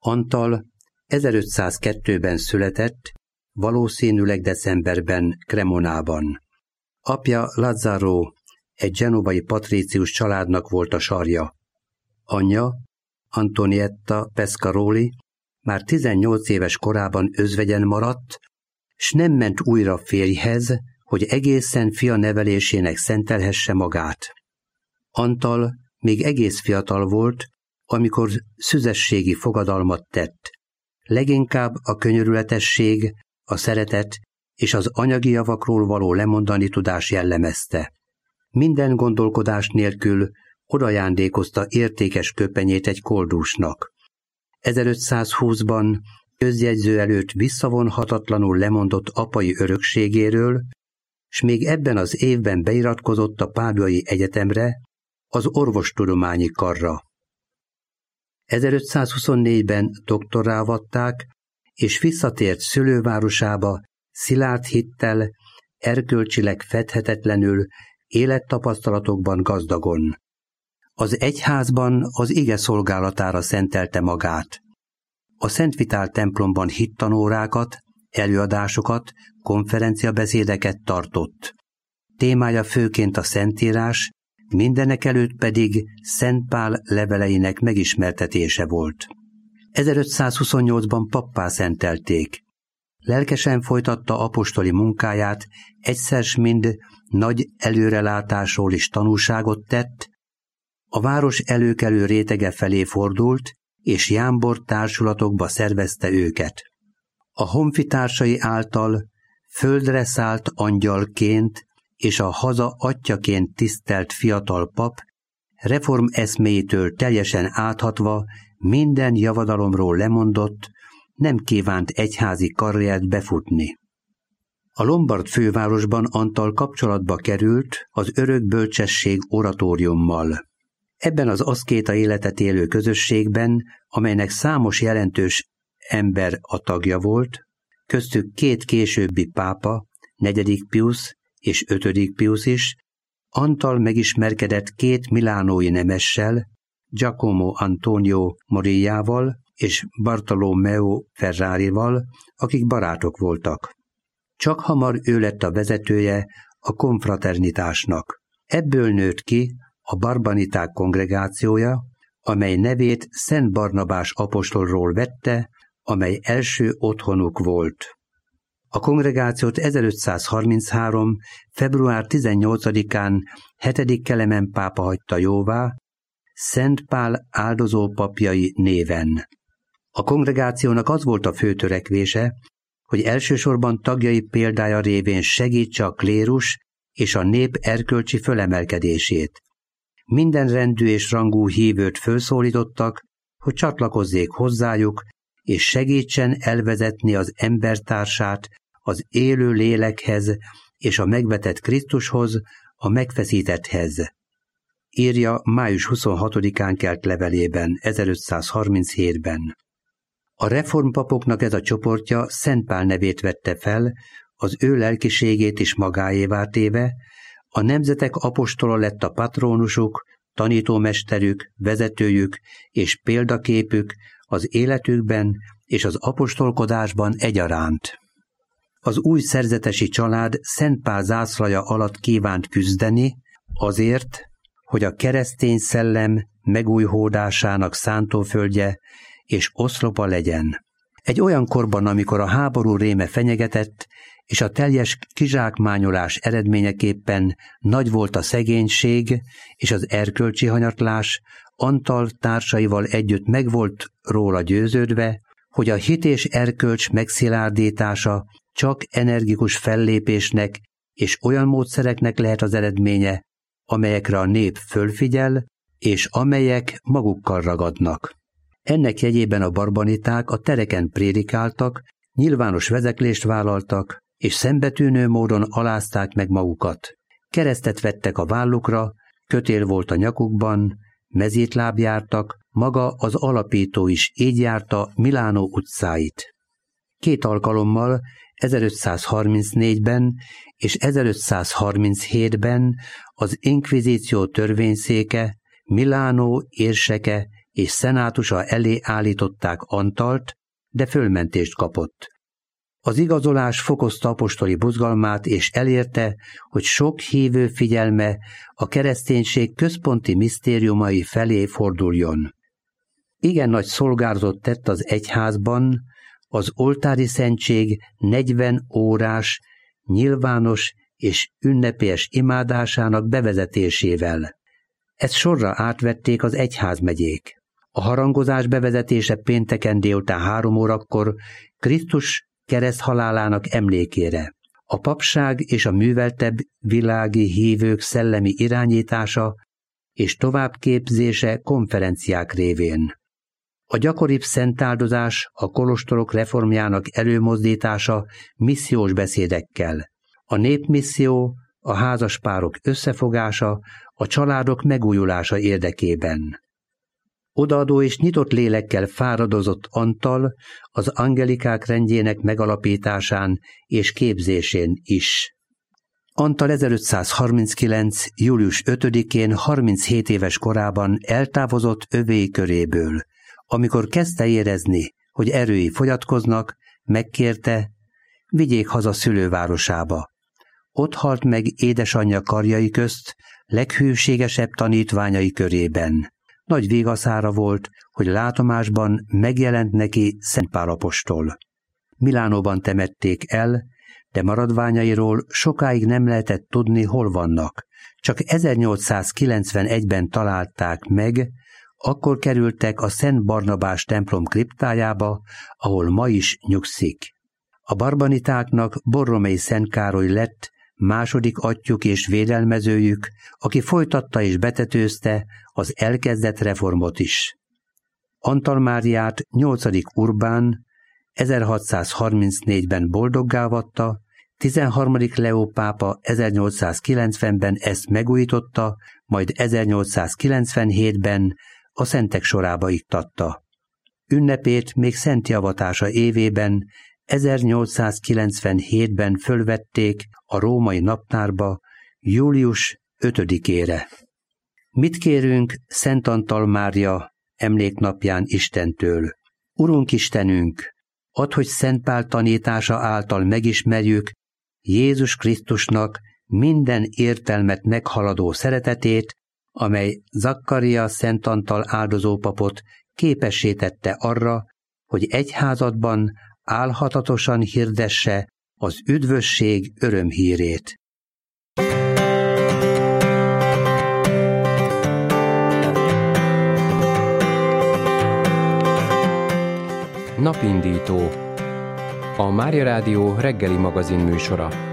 Antal 1502-ben született, valószínűleg decemberben Cremonában. Apja Lazzaro egy genovai patrícius családnak volt a sarja. Anyja, Antonietta Pescaroli, már 18 éves korában özvegyen maradt, s nem ment újra férjhez, hogy egészen fia nevelésének szentelhesse magát. Antal még egész fiatal volt, amikor szüzességi fogadalmat tett. Leginkább a könyörületesség, a szeretet és az anyagi javakról való lemondani tudás jellemezte. Minden gondolkodás nélkül odajándékozta értékes köpenyét egy koldusnak. 1520-ban közjegyző előtt visszavonhatatlanul lemondott apai örökségéről, s még ebben az évben beiratkozott a Páduai Egyetemre, az orvostudományi karra. 1524-ben doktorrá avatták, és visszatért szülővárosába szilárd hittel, erkölcsileg fedhetetlenül, élettapasztalatokban gazdagon. Az egyházban az ige szolgálatára szentelte magát. A Szent Vitál templomban hittanórákat, előadásokat, konferenciabeszédeket tartott. Témája főként a Szentírás, mindenekelőtt pedig Szent Pál leveleinek megismertetése volt. 1528-ban pappá szentelték. Lelkesen folytatta apostoli munkáját, egyszer-mind nagy előrelátásról is tanúságot tett, a város előkelő rétege felé fordult, és jámbor társulatokba szervezte őket. A honfitársai által földre szállt angyalként és a haza atyjaként tisztelt fiatal pap, reform eszméjétől teljesen áthatva minden javadalomról lemondott, nem kívánt egyházi karriert befutni. A lombard fővárosban Antal kapcsolatba került az örök bölcsesség oratóriummal. Ebben az aszkéta életet élő közösségben, amelynek számos jelentős ember a tagja volt, köztük 2 későbbi pápa, 4. Pius és 5. Pius is, Antal megismerkedett 2 milánói nemessel, Giacomo Antonio Morillával és Bartolomeo Ferrarival, akik barátok voltak. Csak hamar ő lett a vezetője a konfraternitásnak. Ebből nőtt ki a barbaniták kongregációja, amely nevét Szent Barnabás apostolról vette, amely első otthonuk volt. A kongregációt 1533. február 18-án 7. Kelemen pápa hagyta jóvá, Szent Pál áldozó papjai néven. A kongregációnak az volt a fő törekvése, hogy elsősorban tagjai példája révén segítse a klérus és a nép erkölcsi fölemelkedését. Minden rendű és rangú hívőt felszólítottak, hogy csatlakozzék hozzájuk, és segítsen elvezetni az embertársát az élő lélekhez és a megvetett Krisztushoz, a megfeszítetthez. Írja május 26-án kelt levelében, 1537-ben. A reformpapoknak ez a csoportja Szent Pál nevét vette fel, az ő lelkiségét is magáévá téve, a nemzetek apostola lett a patrónusuk, tanítómesterük, vezetőjük és példaképük az életükben és az apostolkodásban egyaránt. Az új szerzetesi család Szent Pál zászlaja alatt kívánt küzdeni azért, hogy a keresztény szellem megújhódásának szántóföldje és oszlopa legyen. Egy olyan korban, amikor a háború réme fenyegetett, és a teljes kizsákmányolás eredményeképpen nagy volt a szegénység és az erkölcsi hanyatlás, Antal társaival együtt meg volt róla győződve, hogy a hit és erkölcs megszilárdítása csak energikus fellépésnek és olyan módszereknek lehet az eredménye, amelyekre a nép fölfigyel, és amelyek magukkal ragadnak. Ennek jegyében a barbaniták a tereken prédikáltak, nyilvános vezeklést vállaltak, és szembetűnő módon alázták meg magukat. Keresztet vettek a vállukra, kötél volt a nyakukban, mezítláb jártak, maga az alapító is így járta Milánó utcáit. 2 alkalommal, 1534-ben és 1537-ben az inkvizíció törvényszéke, Milánó érseke és szenátusa elé állították Antalt, de fölmentést kapott. Az igazolás fokozta apostoli buzgalmát, és elérte, hogy sok hívő figyelme a kereszténység központi misztériumai felé forduljon. Igen nagy szolgálatot tett az egyházban az oltári szentség 40 órás, nyilvános és ünnepélyes imádásának bevezetésével. Ezt sorra átvették az egyházmegyék. A harangozás bevezetése pénteken délután 3 órakor Krisztus kereszthalálának emlékére. A papság és a műveltebb világi hívők szellemi irányítása és továbbképzése konferenciák révén. A gyakoribb szentáldozás, a kolostorok reformjának előmozdítása missziós beszédekkel. A népmisszió, a házaspárok összefogása, a családok megújulása érdekében. Odaadó és nyitott lélekkel fáradozott Antal az angelikák rendjének megalapításán és képzésén is. Antal 1539. július 5-én 37 éves korában eltávozott övéi köréből. Amikor kezdte érezni, hogy erői fogyatkoznak, megkérte, vigyék haza szülővárosába. Ott halt meg édesanyja karjai közt, leghűségesebb tanítványai körében. Nagy vigaszára volt, hogy látomásban megjelent neki Szent Pál apostol. Milánóban temették el, de maradványairól sokáig nem lehetett tudni, hol vannak. Csak 1891-ben találták meg, akkor kerültek a Szent Barnabás templom kriptájába, ahol ma is nyugszik. A barbanitáknak Borromei Szent Károly lett második atyjuk és védelmezőjük, aki folytatta és betetőzte az elkezdett reformot is. Antal Máriát 8. Urbán 1634-ben boldoggá avatta, 13. Leó pápa 1890-ben ezt megújította, majd 1897-ben a szentek sorába iktatta. Ünnepét még szenti avatása évében, 1897-ben fölvették a római naptárba július 5-ére. Mit kérünk Szent Antal Mária emléknapján Istentől? Urunk Istenünk, add, hogy Szent Pál tanítása által megismerjük Jézus Krisztusnak minden értelmet meghaladó szeretetét, amely Zakkaria Szent Antal áldozópapot képessé tette arra, hogy egyházadban álhatatosan hirdesse az üdvösség örömhírét. Napindító. A Mária Rádió reggeli magazin műsora.